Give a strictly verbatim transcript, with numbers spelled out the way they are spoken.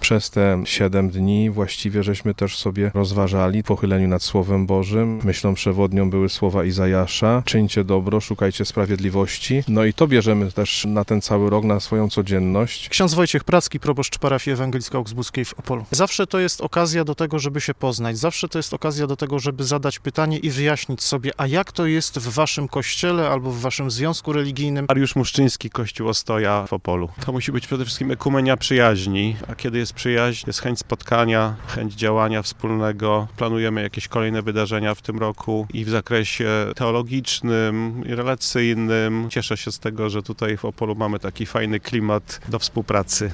przez te siedem dni właściwie żeśmy też sobie rozważali w pochyleniu nad Słowem Bożym. Myślą przewodnią były słowa Izajasza: czyńcie dobro, szukajcie sprawiedliwości. No i to bierzemy też na ten cały rok, na swoją codzienność. Ksiądz Wojciech Pracki, proboszcz parafii ewangelicko-augsburskiej w Opolu. Zawsze to jest okazja do tego, żeby się poznać. Zawsze to jest okazja do tego, żeby zadać pytanie i wyjaśnić sobie, a jak to jest w waszym kościele albo w waszym związku religijnym. Mariusz Muszczyński, Kościół Ostoja w Opolu. To musi być przede wszystkim ekumenia przyjaźni, a kiedy jest przyjaźń, jest chęć spotkania, chęć działania wspólnego. Planujemy jakieś kolejne wydarzenia w tym roku i w zakresie teologicznym i relacyjnym. Cieszę się z tego, że tutaj w Opolu mamy taki fajny klimat do współpracy.